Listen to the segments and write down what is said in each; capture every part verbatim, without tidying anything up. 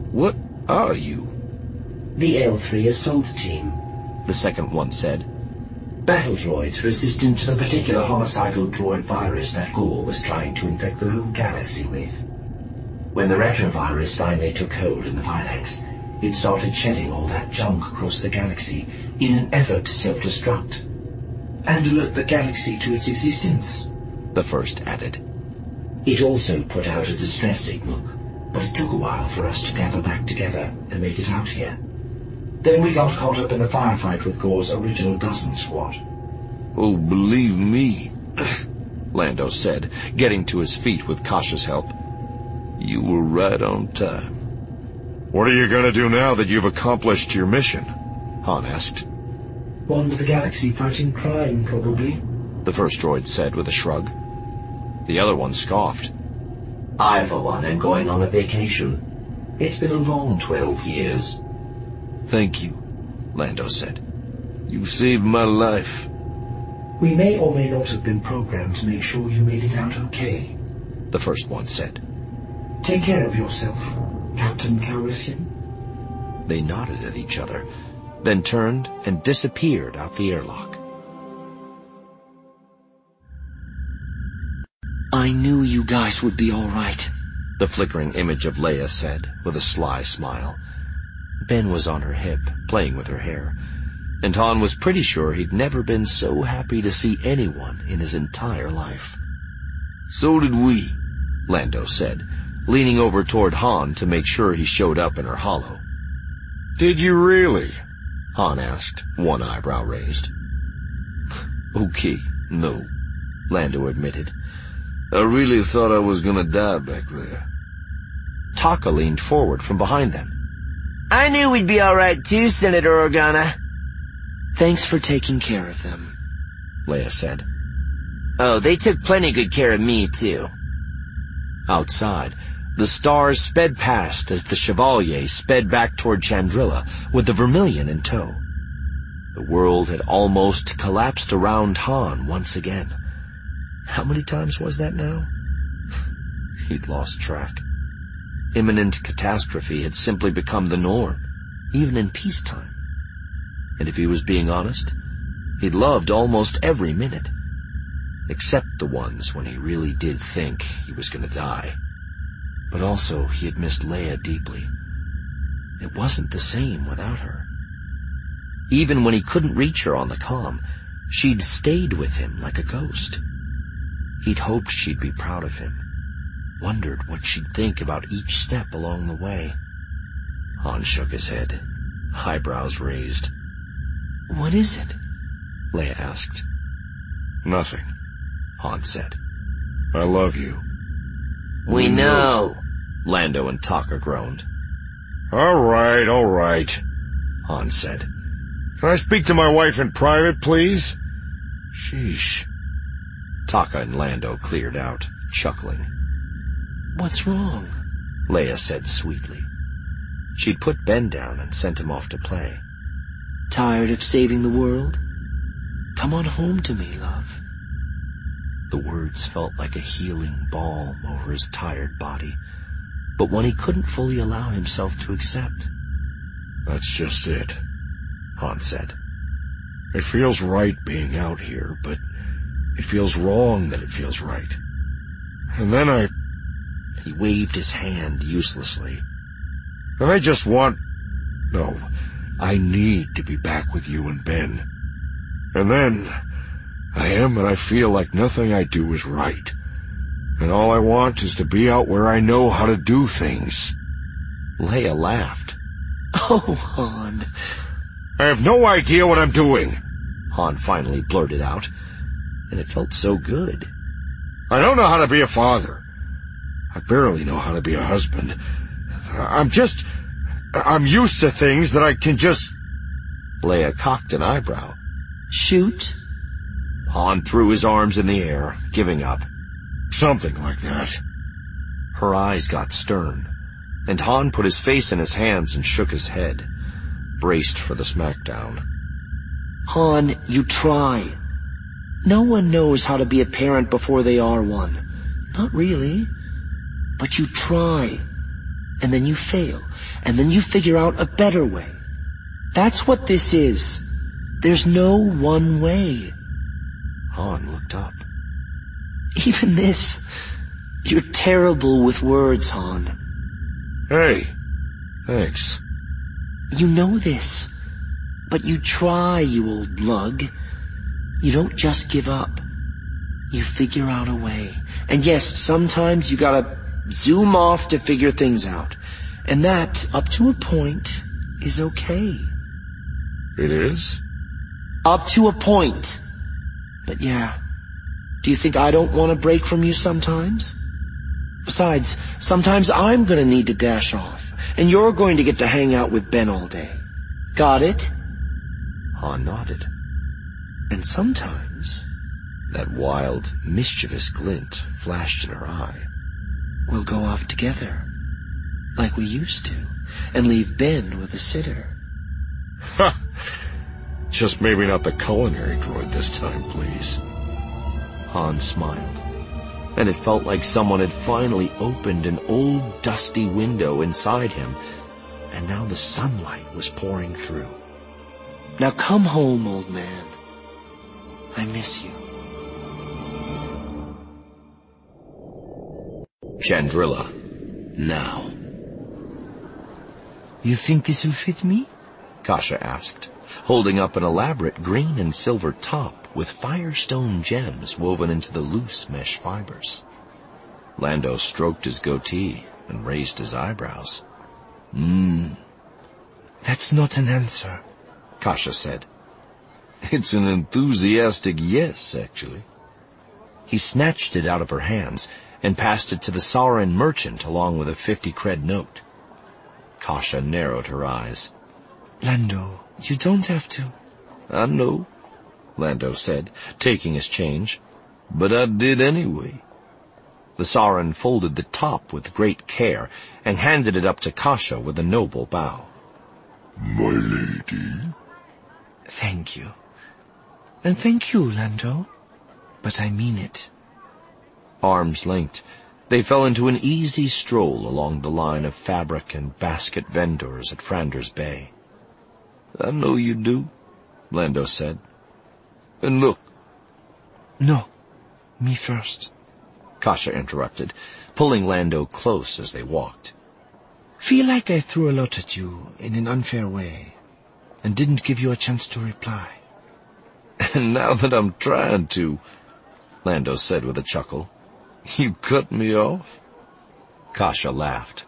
What are you? The L three Assault Team, the second one said. Battle droids resistant to the particular homicidal droid virus that Gore was trying to infect the whole galaxy with. When the retrovirus finally took hold in the Vilax, it started shedding all that junk across the galaxy in an effort to self-destruct and alert the galaxy to its existence, the first added. It also put out a distress signal, but it took a while for us to gather back together and make it out here. Then we got caught up in the firefight with Gore's original dozen squad. Oh, believe me, Lando said, getting to his feet with Kasha's help. You were right on time. What are you going to do now that you've accomplished your mission? Han asked. Wander the galaxy fighting crime, probably, the first droid said with a shrug. The other one scoffed. I, for one, am going on a vacation. It's been a long twelve years. Thank you, Lando said. You saved my life. We may or may not have been programmed to make sure you made it out okay, the first one said. Take care of yourself, Captain Calrissian. They nodded at each other, then turned and disappeared out the airlock. I knew you guys would be all right, the flickering image of Leia said with a sly smile. Ben was on her hip, playing with her hair, and Han was pretty sure he'd never been so happy to see anyone in his entire life. So did we, Lando said, leaning over toward Han to make sure he showed up in her holo. Did you really? Han asked, one eyebrow raised. Okay, no, Lando admitted. I really thought I was gonna die back there. Taka leaned forward from behind them. I knew we'd be all right too, Senator Organa. Thanks for taking care of them, Leia said. Oh, they took plenty good care of me too. Outside, the stars sped past as the Chevalier sped back toward Chandrila with the Vermilion in tow. The world had almost collapsed around Han once again. How many times was that now? He'd lost track. Imminent catastrophe had simply become the norm, even in peacetime. And if he was being honest, he'd loved almost every minute, except the ones when he really did think he was going to die. But also he had missed Leia deeply. It wasn't the same without her. Even when he couldn't reach her on the comm, she'd stayed with him like a ghost. He'd hoped she'd be proud of him, wondered what she'd think about each step along the way. Han shook his head, eyebrows raised. What is it? Leia asked. Nothing, Han said. I love you. We know, Lando and Taka groaned. All right, all right, Han said. Can I speak to my wife in private, please? Sheesh. Taka and Lando cleared out, chuckling. What's wrong? Leia said sweetly. She'd put Ben down and sent him off to play. Tired of saving the world? Come on home to me, love. The words felt like a healing balm over his tired body, but one he couldn't fully allow himself to accept. That's just it, Han said. It feels right being out here, but it feels wrong that it feels right. And then I... He waved his hand uselessly. Then I just want... No, I need to be back with you and Ben. And then I am and I feel like nothing I do is right. And all I want is to be out where I know how to do things. Leia laughed. Oh, Han. I have no idea what I'm doing, Han finally blurted out, and it felt so good. I don't know how to be a father. I barely know how to be a husband. I'm just... I'm used to things that I can just... Leia cocked an eyebrow. Shoot? Han threw his arms in the air, giving up. Something like that. Her eyes got stern, and Han put his face in his hands and shook his head, braced for the smackdown. Han, you try. No one knows how to be a parent before they are one. Not really. But you try. and then you fail, and then you figure out a better way. That's what this is. There's no one way. Han looked up. Even this. You're terrible with words, Han. Hey, thanks. You know this, but you try, you old lug. You don't just give up. You figure out a way. And yes, sometimes you gotta zoom off to figure things out. And that, up to a point, is okay. It is? Up to a point. But yeah, do you think I don't want to break from you sometimes? Besides, sometimes I'm gonna need to dash off, and you're going to get to hang out with Ben all day. Got it? Han nodded. And sometimes... That wild, mischievous glint flashed in her eye. We'll go off together, like we used to, and leave Ben with a sitter. Ha! Just maybe not the culinary droid this time, please. Han smiled, and it felt like someone had finally opened an old, dusty window inside him, and now the sunlight was pouring through. Now come home, old man. I miss you. Chandrila, now. You think this will fit me? Kasha asked, holding up an elaborate green and silver top with firestone gems woven into the loose mesh fibers. Lando stroked his goatee and raised his eyebrows. Hmm. That's not an answer, Kasha said. It's an enthusiastic yes, actually. He snatched it out of her hands and passed it to the Sauran merchant along with a fifty cred note. Kasha narrowed her eyes. Lando, you don't have to. I know, Lando said, taking his change. But I did anyway. The Sauran folded the top with great care and handed it up to Kasha with a noble bow. My lady? Thank you. And thank you, Lando. But I mean it. Arms linked, they fell into an easy stroll along the line of fabric and basket vendors at Frander's Bay. I know you do, Lando said. And look. No, me first, Kasha interrupted, pulling Lando close as they walked. Feel like I threw a lot at you in an unfair way, and didn't give you a chance to reply. And now that I'm trying to, Lando said with a chuckle, you cut me off? Kasha laughed.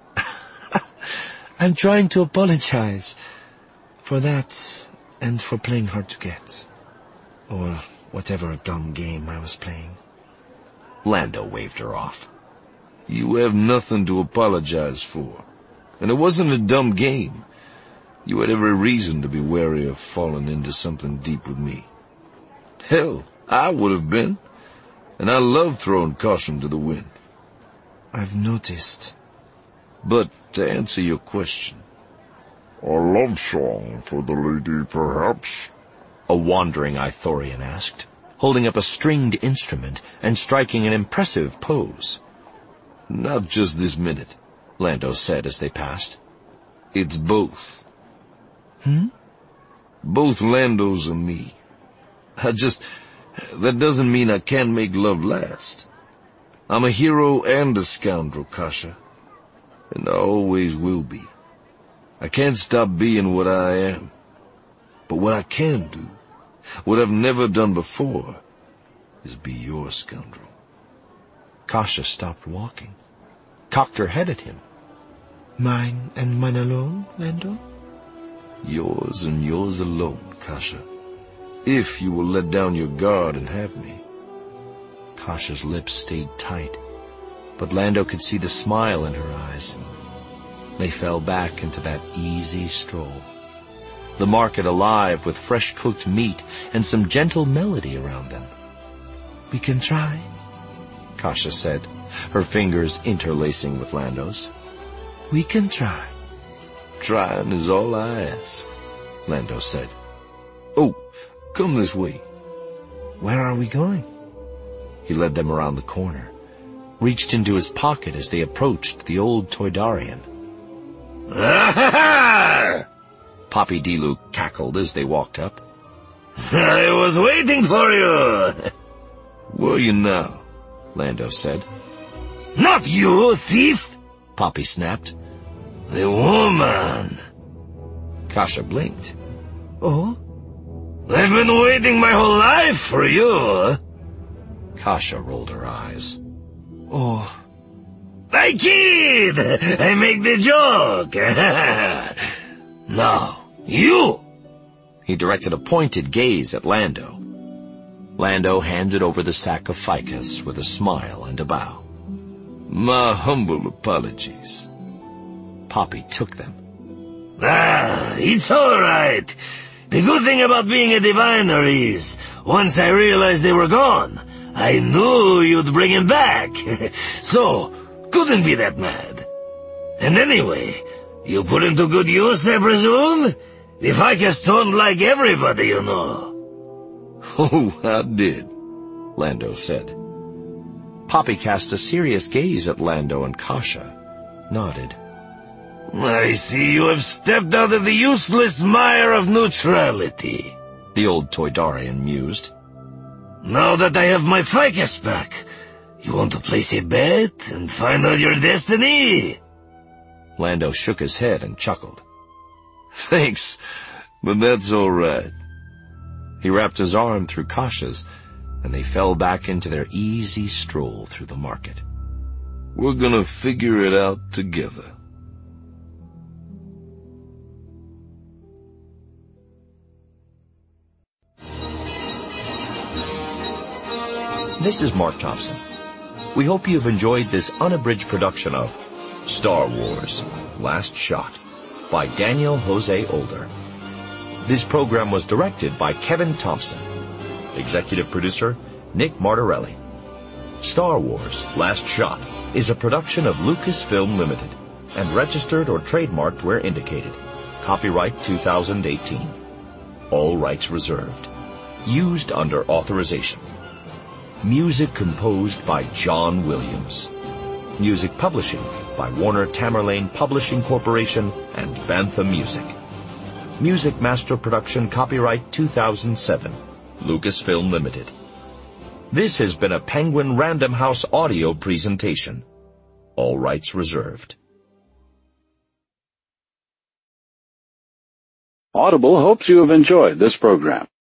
I'm trying to apologize for that and for playing hard to get. Or whatever dumb game I was playing. Lando waved her off. You have nothing to apologize for. And it wasn't a dumb game. You had every reason to be wary of falling into something deep with me. Hell, I would have been. And I love throwing caution to the wind. I've noticed. But to answer your question... A love song for the lady, perhaps? A wandering Ithorian asked, holding up a stringed instrument and striking an impressive pose. Not just this minute, Lando said as they passed. It's both. Hmm? Both Landos and me. I just... That doesn't mean I can't make love last. I'm a hero and a scoundrel, Kasha. And I always will be. I can't stop being what I am. But what I can do, what I've never done before, is be your scoundrel. Kasha stopped walking, cocked her head at him. Mine and mine alone, Lando? Yours and yours alone, Kasha. If you will let down your guard and have me. Kasha's lips stayed tight, but Lando could see the smile in her eyes. They fell back into that easy stroll. The market alive with fresh-cooked meat and some gentle melody around them. We can try, Kasha said, her fingers interlacing with Lando's. We can try. Trying is all I ask, Lando said. Oh, come this way. Where are we going? He led them around the corner. reached into his pocket as they approached the old Toydarian. Poppy D. Luke cackled as they walked up. I was waiting for you. Were you now? Lando said. Not you, thief! Poppy snapped. The woman. Kasha blinked. Oh? I've been waiting my whole life for you. Kasha rolled her eyes. Oh. I kid! I make the joke. Now, you! He directed a pointed gaze at Lando. Lando handed over the sack of ficus with a smile and a bow. My humble apologies. Poppy took them. Ah, it's all right. The good thing about being a diviner is, once I realized they were gone, I knew you'd bring him back. So, couldn't be that mad. And anyway, you put him to good use, I presume? The ficus don't like everybody, you know. Oh, I did, Lando said. Poppy cast a serious gaze at Lando and Kasha, nodded. I see you have stepped out of the useless mire of neutrality, the old Toydarian mused. Now that I have my ficus back, you want to place a bet and find out your destiny? Lando shook his head and chuckled. Thanks, but that's all right. He wrapped his arm through Kasha's, and they fell back into their easy stroll through the market. We're gonna figure it out together. This is Mark Thompson. We hope you've enjoyed this unabridged production of Star Wars: Last Shot by Daniel Jose Older. This program was directed by Kevin Thompson. Executive producer, Nick Martorelli. Star Wars: Last Shot is a production of Lucasfilm Limited and registered or trademarked where indicated. Copyright two thousand eighteen. All rights reserved. Used under authorization. Music composed by John Williams. Music publishing by Warner Tamerlane Publishing Corporation and Bantha Music. Music Master Production copyright two thousand seven. Lucasfilm Limited. This has been a Penguin Random House audio presentation. All rights reserved. Audible hopes you have enjoyed this program.